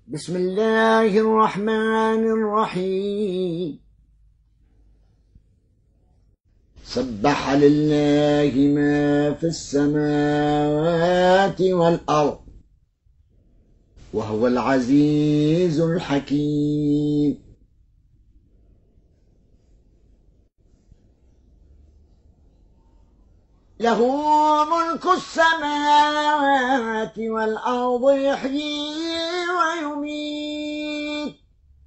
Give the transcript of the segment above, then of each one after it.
بسم الله الرحمن الرحيم. سبح لله ما في السماوات والأرض وهو العزيز الحكيم. له ملك السماوات والأرض يحيي ويميت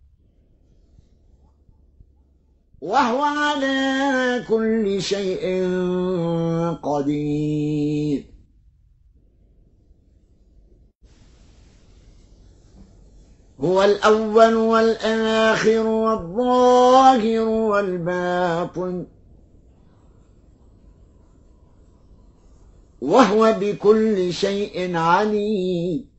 وهو على كل شيء قدير. هو الأول والآخر والظاهر والباطن وهو بكل شيء عليم.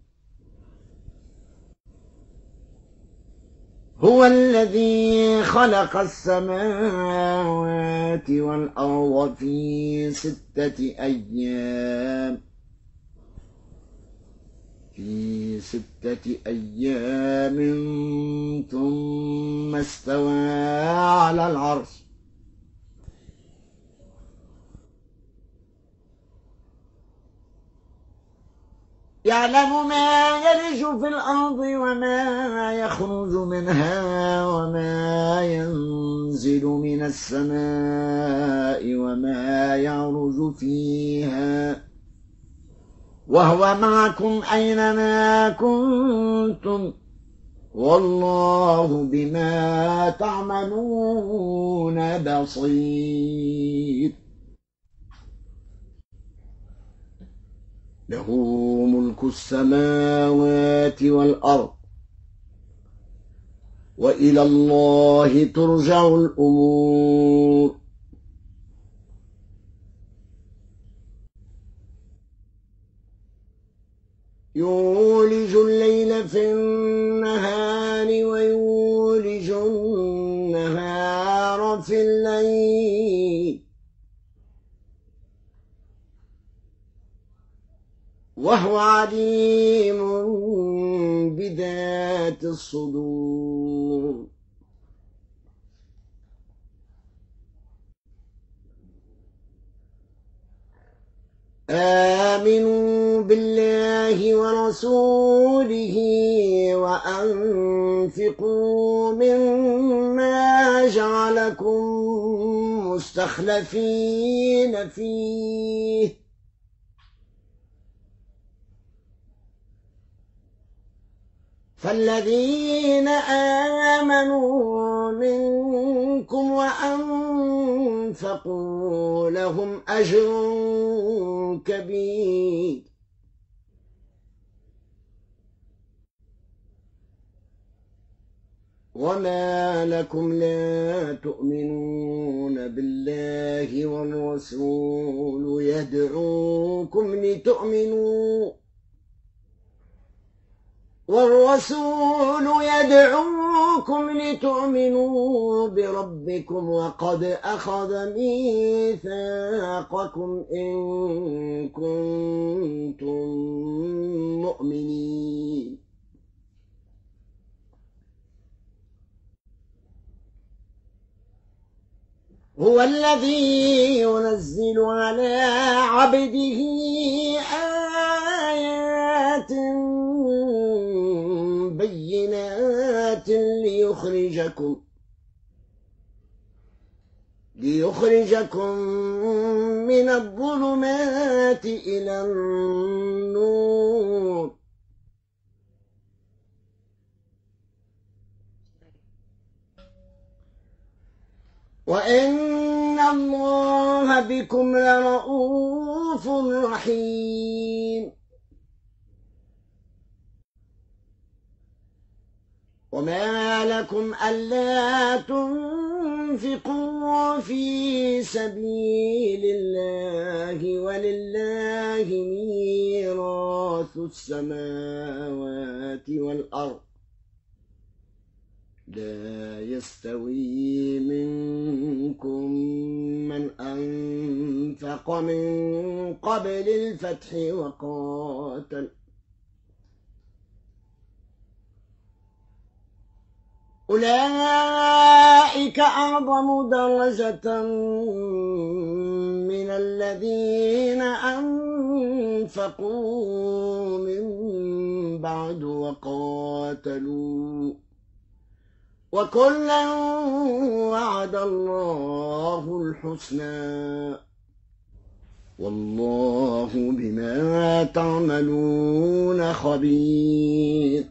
هو الذي خلق السماوات والأرض في 6 أيام ثم استوى على العرش. يعلم ما يلج في الأرض وما يخرج منها وما ينزل من السماء وما يعرج فيها وهو معكم أينما كنتم والله بما تعملون بصير. له ملك السماوات والأرض وإلى الله ترجع الأمور. يولج الليل في النهار ويولج النهار في الليل وهو عليم بذات الصدور. آمنوا بالله ورسوله وأنفقوا مما جعلكم مستخلفين فيه فالذين آمنوا منكم وأنفقوا لهم أجر كبير. وما لكم لا تؤمنون بالله والرسول يدعوكم لتؤمنوا بربكم وقد أخذ ميثاقكم إن كنتم مؤمنين. هو الذي ينزل على عبده آيات بينات ليخرجكم من الظلمات إلى النور وإن الله بكم لرؤوف رحيم. وما لكم ألا تنفقوا في سبيل الله ولله ميراث السماوات والأرض لا يستوي منكم من أنفق من قبل الفتح أولئك أعظم درجة من الذين أنفقوا من بعد وقاتلوا وكلا وعد الله الحسنى والله بما تعملون خبير.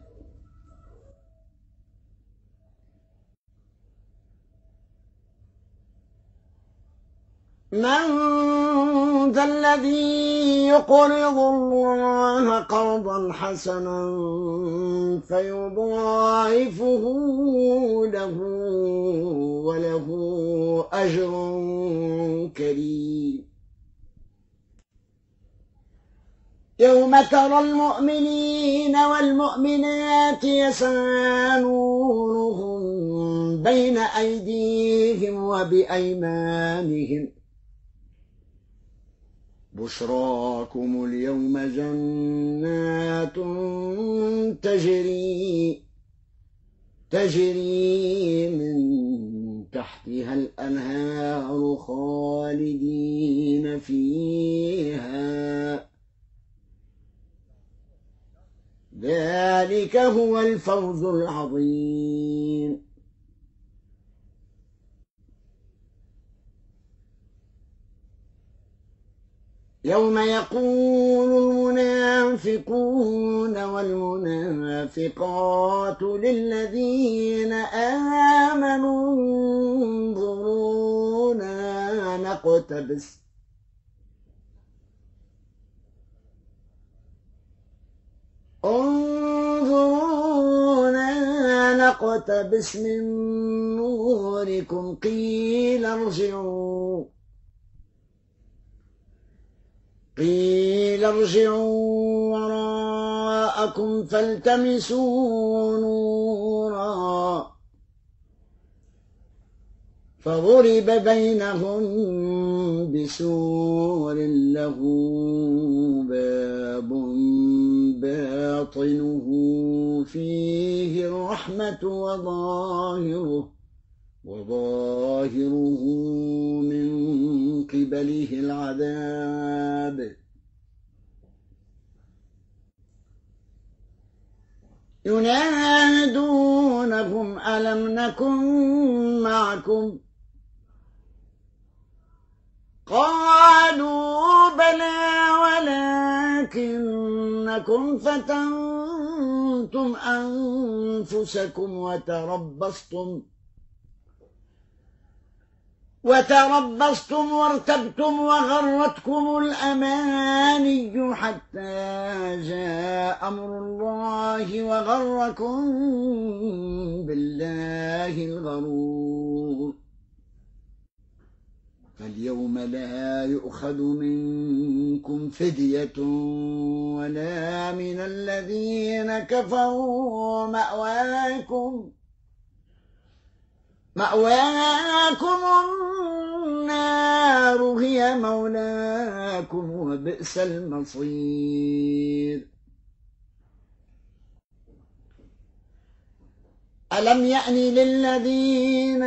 من ذا الذي يقرض الله قرضا حسنا فيضاعفه له وله أجر كريم. يوم ترى المؤمنين والمؤمنات يسعى نورهم بين أيديهم وبأيمانهم بشراكم اليوم جنات تجري من تحتها الأنهار خالدين فيها ذلك هو الفوز العظيم. يوم يقول المنافقون والمنافقات للذين آمنوا انظرونا نقتبس من نوركم قيل ارجعوا وراءكم فالتمسوا نورا فضرب بينهم بسور له باب باطنه فيه الرحمة وظاهره من قبله العذاب. ينادونهم ألم نكن معكم قالوا بلى ولكنكم فتنتم أنفسكم وتربصتم وارتبتم وغرتكم الأماني حتى جاء أمر الله وغركم بالله الغرور. فاليوم لا يؤخذ منكم فدية ولا من الذين كفروا مأواكم النار هي مولاكم وبئس المصير. ألم يأن للذين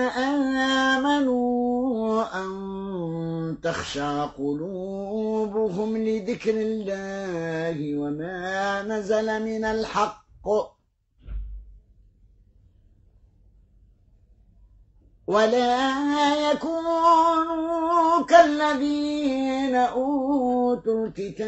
آمنوا أن تخشع قلوبهم لذكر الله وما نزل من الحق ولا يكونوا كالذين أوتوا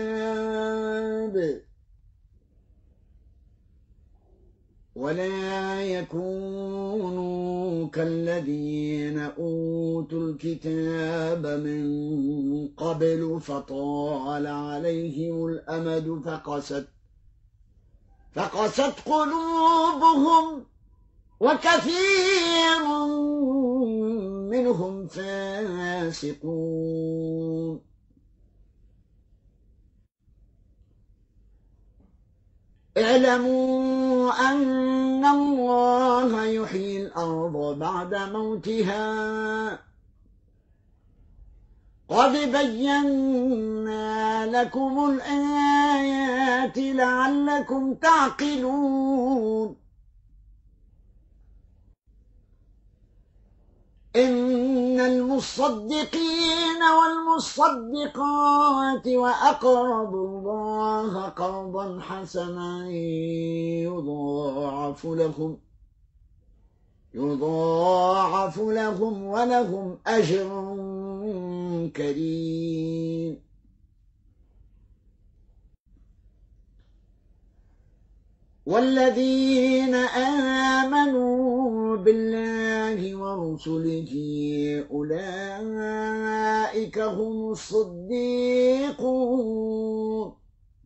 الكتاب من قبل فطال عليهم الأمد فقست قلوبهم وكثير منهم فاسقون. اعلموا أن الله يحيي الأرض بعد موتها قد بينا لكم الآيات لعلكم تعقلون. والمصدقين والمصدقات وأقرضوا الله قرضا حسنا يضاعف لهم ولهم أجر كريم. والذين آمنوا بالله ورسله أولئك هم الصديقون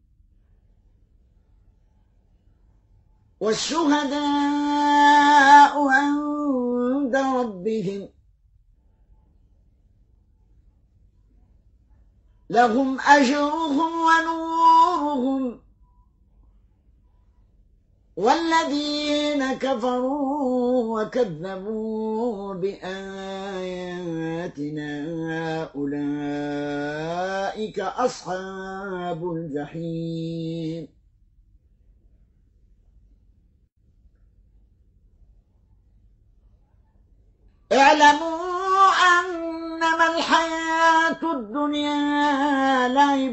والشهداء عند ربهم لهم أجرهم ونورهم. والذين كفروا وكذبوا بآياتنا أولئك أصحاب الجحيم. اعلموا أنما الحياة الدنيا لعب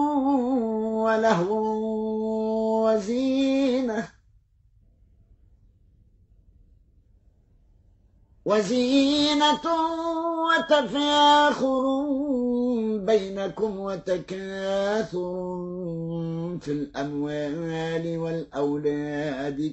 ولهو وزينة وتفاخر بينكم وتكاثر في الأموال والأولاد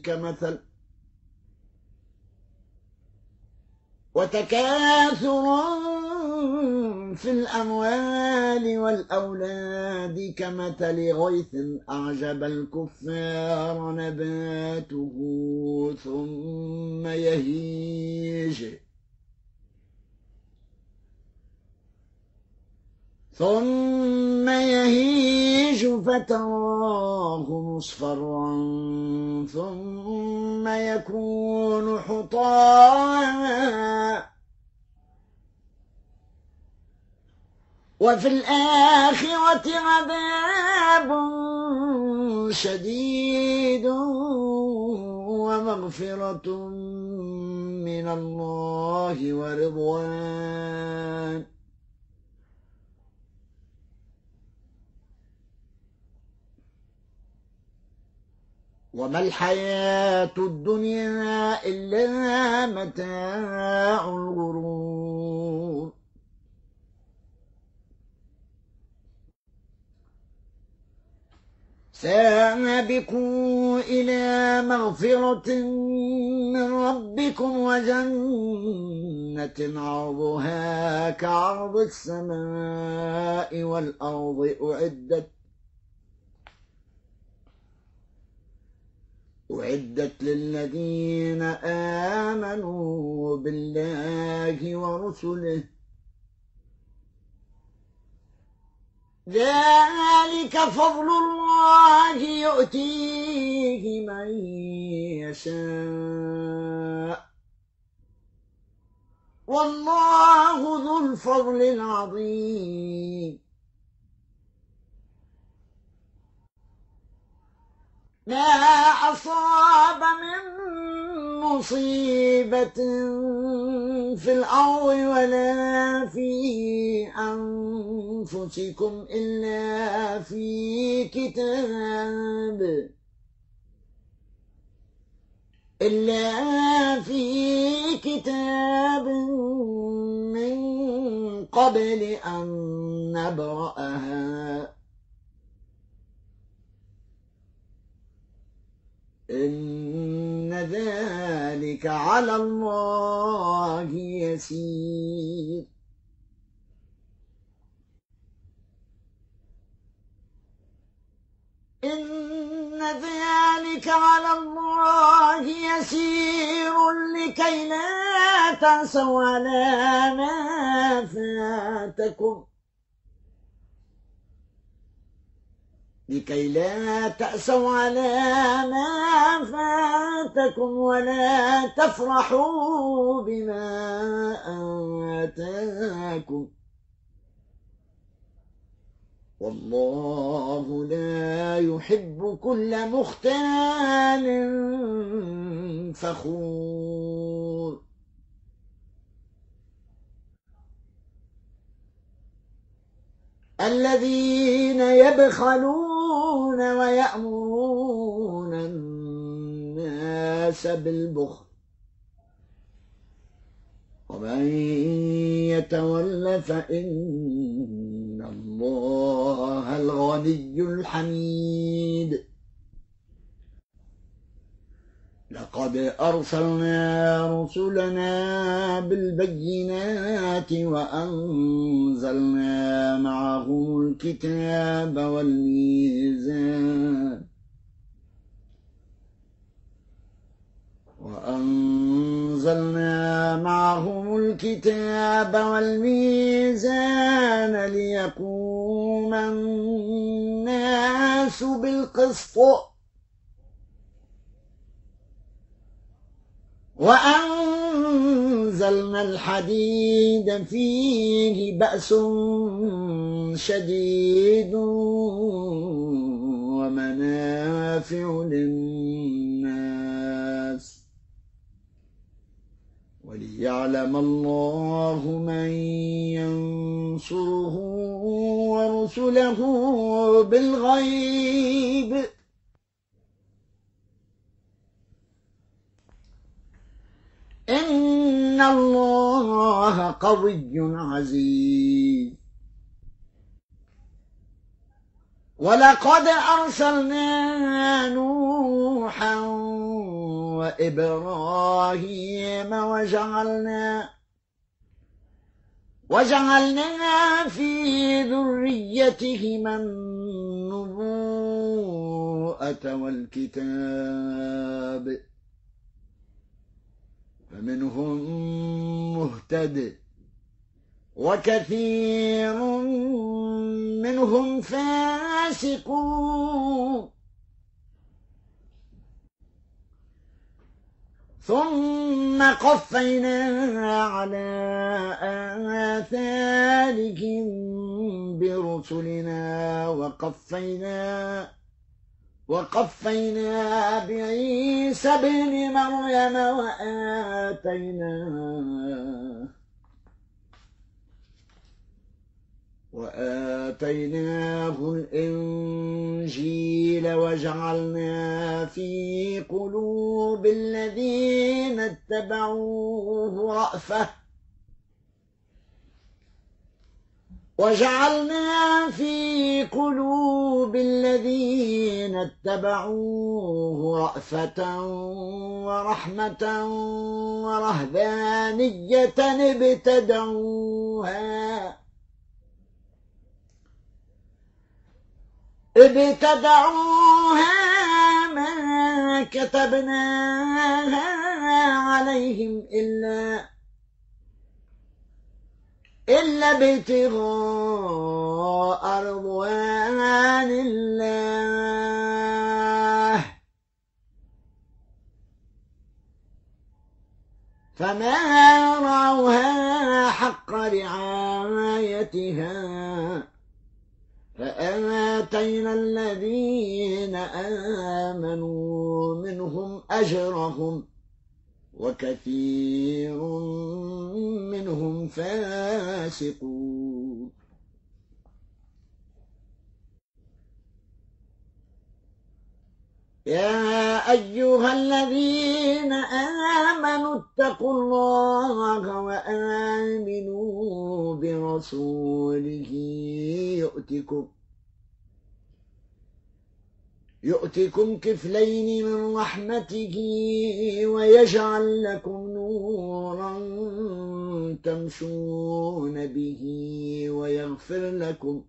كمثل غيث أعجب الكفار نباته ثم يهيج فتراه مصفرا ثم يكون حطاما وفي الآخرة عذاب شديد ومغفرة من الله ورضوان. وما الحياة الدنيا إلا متاع الغرور. سابقوا إلى مغفرة من ربكم وجنة عرضها كعرض السماء والأرض أعدت للذين آمنوا بالله ورسله ذلك فضل الله يؤتيه من يشاء والله ذو الفضل العظيم. ما أصاب من مصيبة في الأرض ولا في أنفسكم إلا في كتاب من قبل أن نبرأها إن ذلك على الله يسير. إن ذلك على الله يسير لكي لا تأسوا على ما فاتكم ولا تفرحوا بما آتاكم والله لا يحب كل مختال فخور. الذين يبخلون ويأمرون الناس بالبخل ومن يتول فإن الله الغني الحميد لقد أرسلنا رسلنا بالبينات وأنزلنا معهم الكتاب والميزان ليقوم الناس بالقسط وأنزلنا الحديد فيه بأس شديد ومنافع للناس وليعلم الله من ينصره ورسله بالغيب إن الله قوي عزيز ولقد أرسلنا نوحا وإبراهيم وجعلنا في ذريتهما النبوءة والكتاب فمنهم مهتد وكثير منهم فاسقون ثم قفينا على آثارهم برسلنا وقفينا بعيسى ابن مريم وآتيناه الإنجيل وجعلنا في قلوب الذين اتبعوه رأفة ورحمة ورهبانية ابتدعوها ما كتبناها عليهم إلا ابتغاء رضوان الله فما رعوها حق رعايتها فآتينا الذين آمنوا منهم أجرهم وكثير منهم فاسقون يا أيها الذين آمنوا اتقوا الله وآمنوا برسوله يؤتكم كفلين من رحمته ويجعل لكم نورا تمشون به ويغفر لكم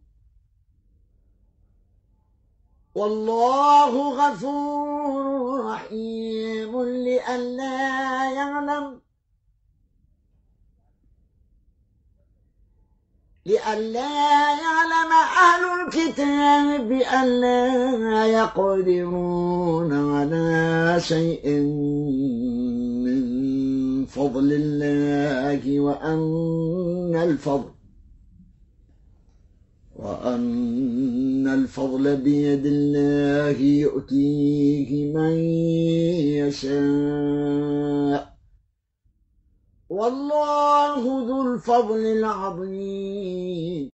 والله غفور رحيم لئلا يعلم أهل الكتاب بألا يقدرون على شيء من فضل الله وأن الفضل بيد الله يؤتيه من يشاء والله ذو الفضل العظيم